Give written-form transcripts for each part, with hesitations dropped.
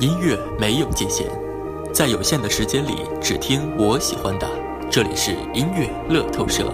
音乐没有界限，在有限的时间里只听我喜欢的。这里是音乐乐透社。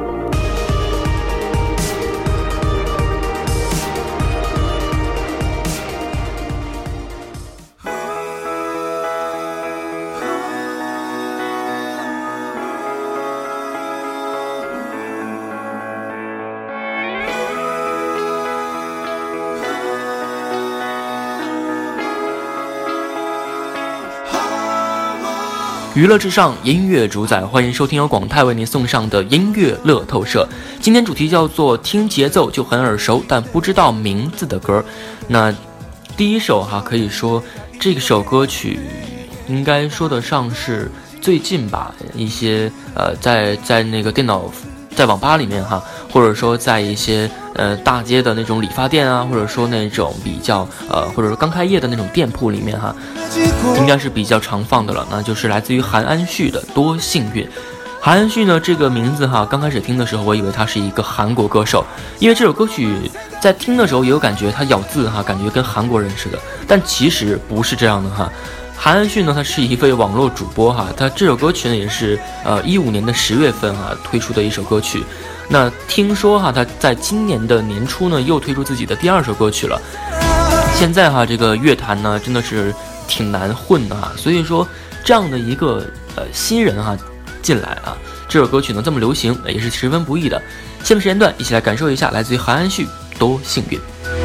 娱乐至上，音乐主宰，欢迎收听由广泰为您送上的音乐乐透社。今天主题叫做听节奏就很耳熟但不知道名字的歌。那第一首可以说这首歌曲应该说得上是最近吧，一些在那个电脑在网吧里面或者说在一些大街的那种理发店啊，或者说那种比较或者说刚开业的那种店铺里面应该是比较常放的了。那就是来自于韩安旭的多幸运。韩安旭呢这个名字刚开始听的时候我以为他是一个韩国歌手，因为这首歌曲在听的时候也有感觉他咬字感觉跟韩国人似的，但其实不是这样的韩安旭呢他是一位网络主播他这首歌曲呢也是15年的10月份推出的一首歌曲。那听说他在今年的年初呢又推出自己的第2首歌曲了。现在这个乐坛呢真的是挺难混的所以说这样的一个新人进来这首歌曲呢这么流行也是十分不易的。下面时间段一起来感受一下来自于韩安旭多幸运。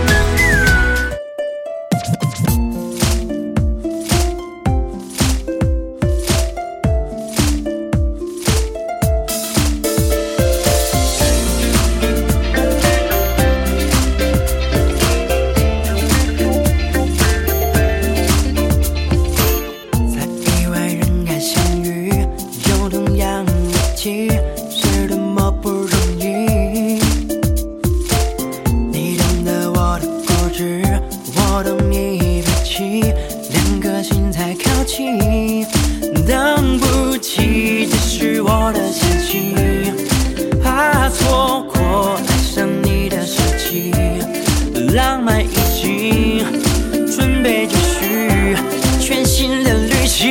浪漫已经准备继续全新的旅行，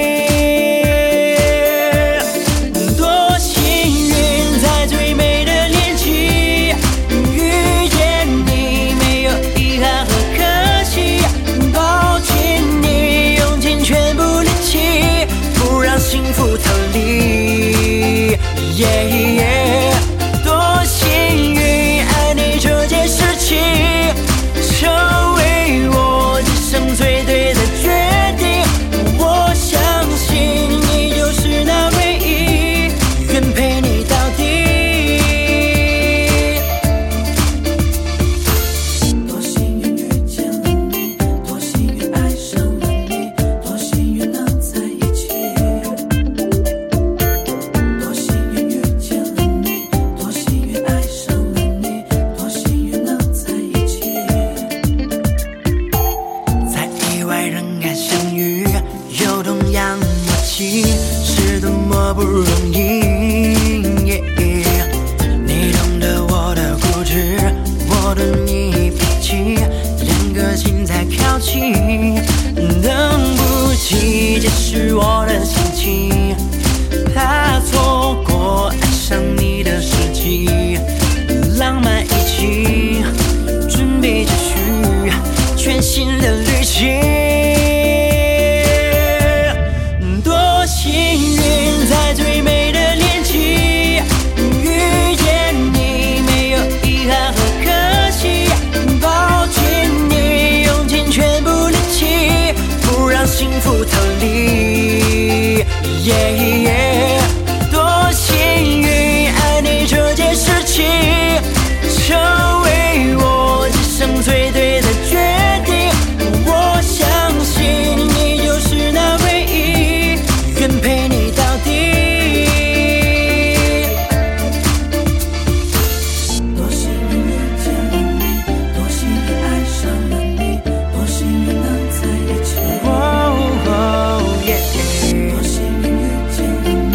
多幸运在最美的年纪遇见你，没有遗憾和可惜，抱紧你，用尽全部力气，不让幸福逃离。多幸运爱你这件事情成为我这生最对的决定，我相信你就是那唯一，愿陪你到底。多幸运遇见了你，多幸运爱上了你，多幸运能在一起。多幸运遇见了你，多幸运爱上了你，多幸运能在一起。人海相遇，有同样默契，是多么不容易。你懂得我的固执，我懂你脾气，两个心在靠近，等不及解释我的心情，怕错过爱上你的时机，浪漫已经准备继续全新的旅行。多幸运在最美的年纪遇见你，没有遗憾和可惜，抱紧你，用尽全部力气，不让幸福逃离。多幸运爱你这件事情成为我这生最对的决定，我相信你就是那唯一，愿陪你到底。多幸运遇见了你，多幸运爱上了你，多幸运能在一起。多幸运遇见了你，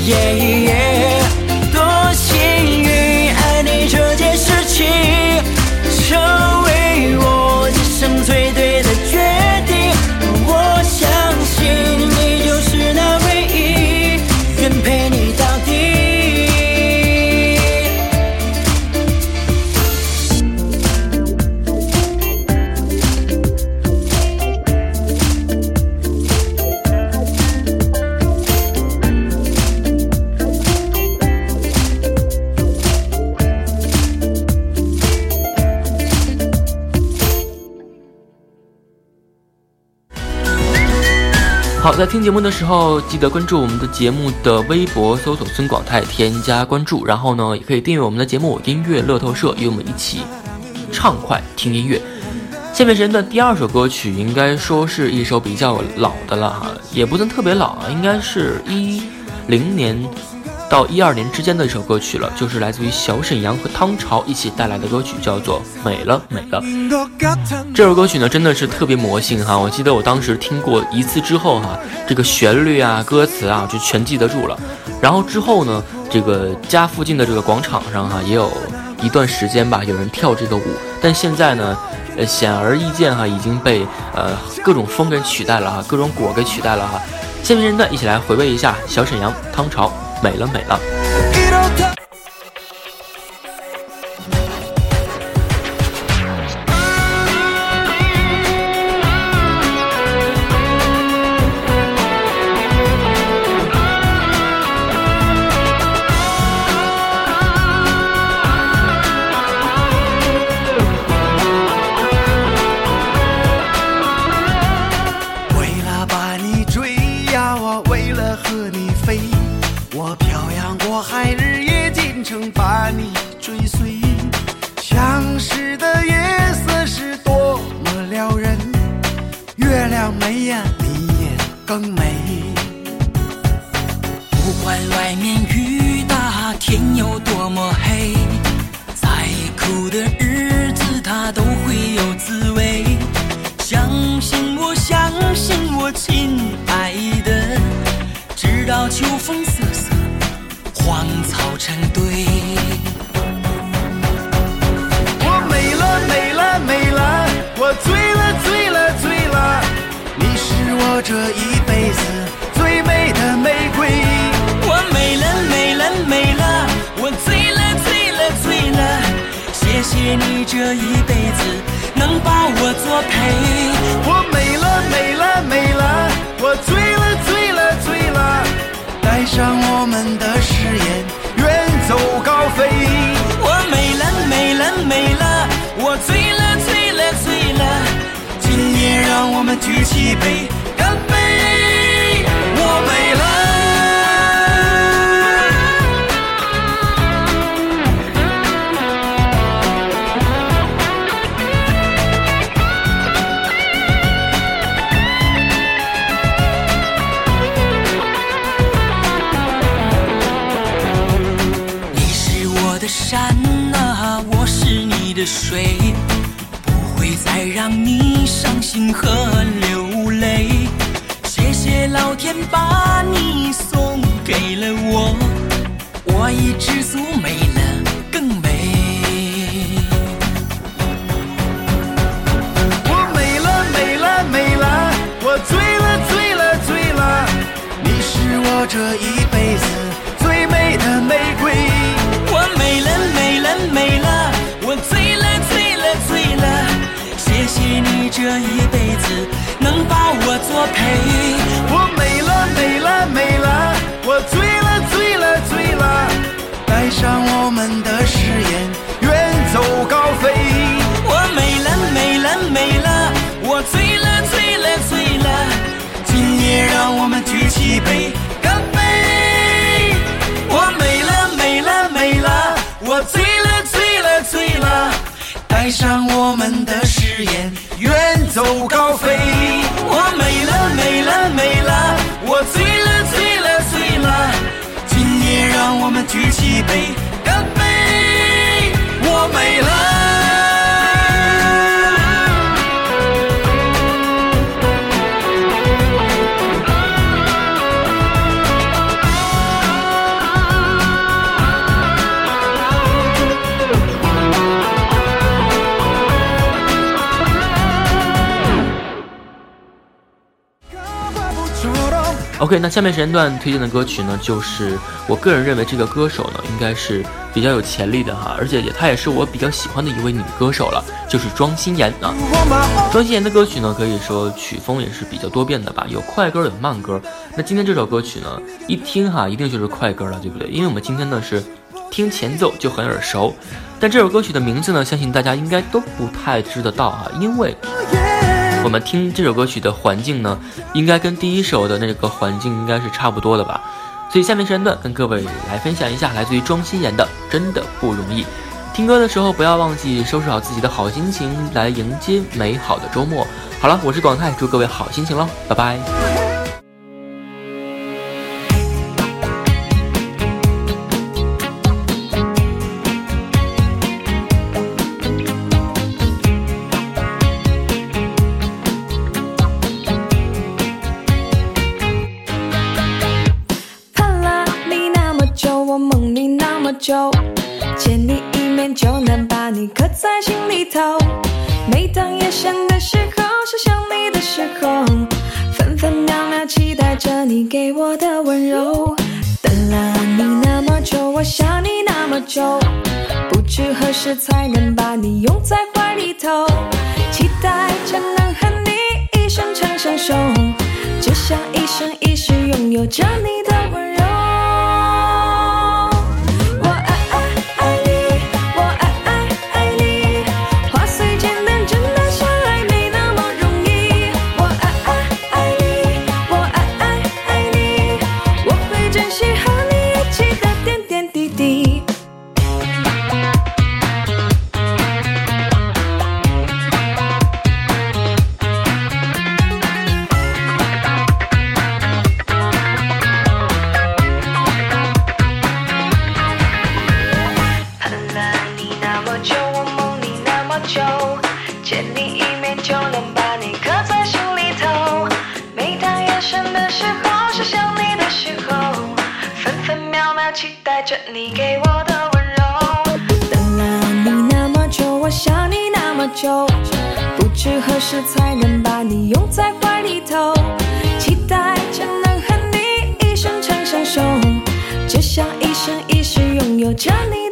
多幸运，爱你这件事情成为我今生最对的决定。我相信你就是那唯一，愿陪你到底。 好，在听节目的时候记得关注我们的节目的微博，搜索孙广泰添加关注，然后呢也可以订阅我们的节目音乐乐透社，与我们一起畅快听音乐。下面时间段第二首歌曲应该说是一首比较老的了哈，也不算特别老啊，应该是10年到12年之间的一首歌曲了，就是来自于小沈阳和汤潮一起带来的歌曲，叫做美了美了。这首歌曲呢真的是特别魔性哈，我记得我当时听过一次之后哈，这个旋律啊歌词啊就全记得住了。然后之后呢，这个家附近的这个广场上哈，也有一段时间吧有人跳这个舞，但现在呢显而易见哈，已经被各种风给取代了哈，各种果给取代了哈。下面这段一起来回味一下小沈阳汤潮美了美了。 把你追随，相识的夜色是多么撩人，月亮美呀，你也更美。不管外面雨大，天有多么黑，再苦的日子它都会有滋味。相信我，相信我，亲爱的，直到秋风瑟瑟，荒草成堆。我美了美了美了，我醉了醉了醉了，你是我这一辈子最美的玫瑰。我美了美了美了，我醉了醉了醉了，谢谢你这一辈子能把我作陪。我美了美了美了，我醉了醉了醉了，带上我们的誓言，远走高飞。我美了美了美了，我醉了醉了醉了，今夜让我们举起杯干杯。我美了。山啊，我是你的水，不会再让你伤心和流泪。谢谢老天把你送给了我，我已知足，美了更美。我美了美了美了，我醉了醉了醉了，你是我这一辈子最美的玫瑰。我美了美了美了，我醉了醉了醉了，谢谢你这一辈子能把我作陪。我美了美了美了，我醉了醉了醉了，带上我们的誓言，远走高飞。我美了美了美了，我醉了醉了醉了，今夜让我们举起杯干杯。我美了美了美了，我醉了醉了醉了，带上我们的誓言，远走高飞。我美了美了美了，我醉了醉了醉了，今夜让我们举起杯干杯。我美了。 OK， 那下面时间段推荐的歌曲呢，就是我个人认为这个歌手呢，应该是比较有潜力的哈，而且她也是我比较喜欢的一位女歌手了，就是庄心妍啊。庄心妍的歌曲呢，可以说曲风也是比较多变的吧，有快歌有慢歌。那今天这首歌曲呢，一听哈，一定就是快歌了，对不对？因为我们今天呢是听前奏就很耳熟，但这首歌曲的名字呢，相信大家应该都不太知得到啊，因为我们听这首歌曲的环境呢，应该跟第一首的那个环境应该是差不多的吧。所以下面时间段跟各位来分享一下来自于庄心妍的《真的不容易》。听歌的时候不要忘记收拾好自己的好心情，来迎接美好的周末。好了，我是广泰，祝各位好心情喽，拜拜。 见你一面就能把你刻在心里头，每当夜深的时候，是想你的时候，分分秒秒期待着你给我的温柔。等了你那么久，我想你那么久，不知何时才能把你拥在怀里头，期待着能和你一生长相守，只想一生一世拥有着你的温柔。见你一面就能把你刻在心里头，每当夜深的时候，是想你的时候，分分秒秒期待着你给我的温柔。等了你那么久，我想你那么久，不知何时才能把你拥在怀里头，期待着能和你一生长相守，只想一生一世拥有着你。